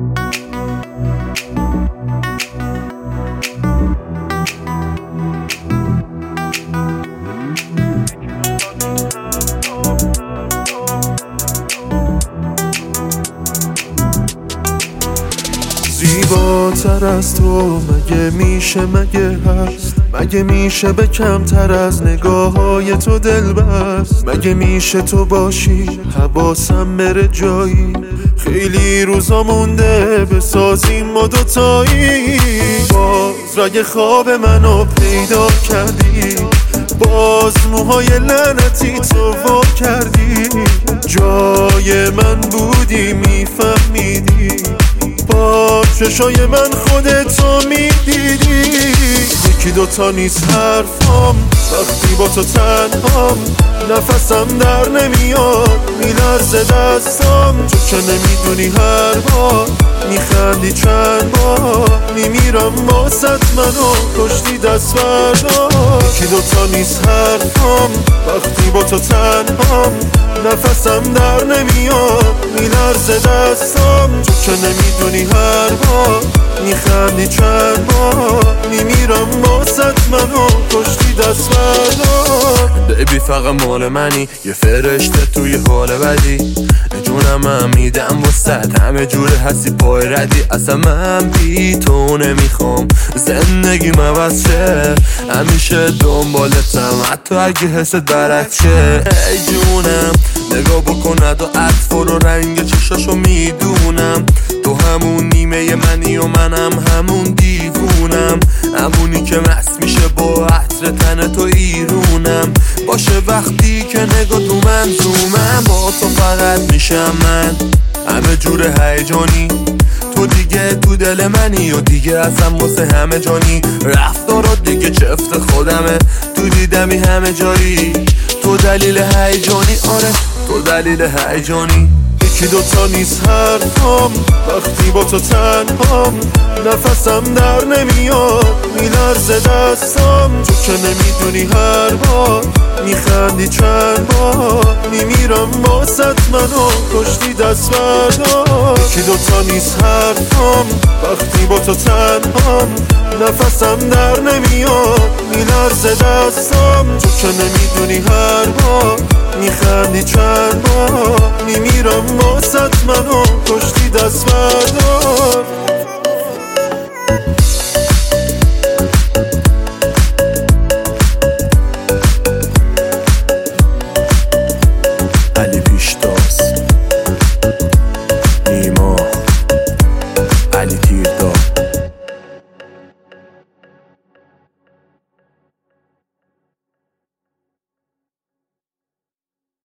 زیباتر از تو مگه میشه، مگه هست، مگه میشه به کمتر از نگاه های تو دل بست، مگه میشه تو باشی حواسم بره جایی، خیلی روزا مونده بسازیم ما دوتایی. باز رگ خواب منو پیدا کردی، باز موهای لعنتی تو وا کردی، جای من بودی میفهمیدی، با چشای من خودتو میدیدی. یکی دوتا نیست حرفام وقتی با تو تنهام، نفسم در نمیاد میلرزه دستام، تو که نمیدونی هر بار میخندی چند بار میمیرم باست منو کشتی دست بردار. یکی دوتا نیست حرفام وقتی با تو تنهام، نفسم در نمیاد میلرزه دستام، تو که نمیدونی هر بار میخندی چند بار میمیرم باست منو کشتی دست بردار. بیبی فقط مال منی، یه فرشته توی حال بدی، جونم هم میدم وسط همه جوره هستی پای ردی، اصلا من بی تو نمیخوام زندگی عوض شه، همیشه دنبالتم حتی اگه حست برعکس شه. ای جونم نگاه بکند و عطف و رنگ چشاشو میدونم، تو همون نیمه منی و منم همون دیوونم، همونی که مست میشه با عطر تن تو ایرونم، باشه وقتی که نگاه تو منظومم، با تو فقط میشم من همه جور هیجانی، تو دیگه تو دل منی و دیگه اصلا واسه همه جانی، رفتارات دیگه چفت خودمه تو دیدمی همه جایی، تو دلیل هیجانی، آره تو دلیل هیجانی. یکی دوتا نیست حرفام وقتی با تو تنهام، نفسم در نمیاد میلرزه دستام، تو که نمیدونی هر بار میخندی چند بار میمیرم باست منو کشتی دست بردار. یکی دوتا نیست حرفام وقتی با تو تنهام، نفسم در نمیاد میلرزه دستام، تو که نمیدونی هر بار میخندی چند بار میمیرم باست منو کشتی دست بردار.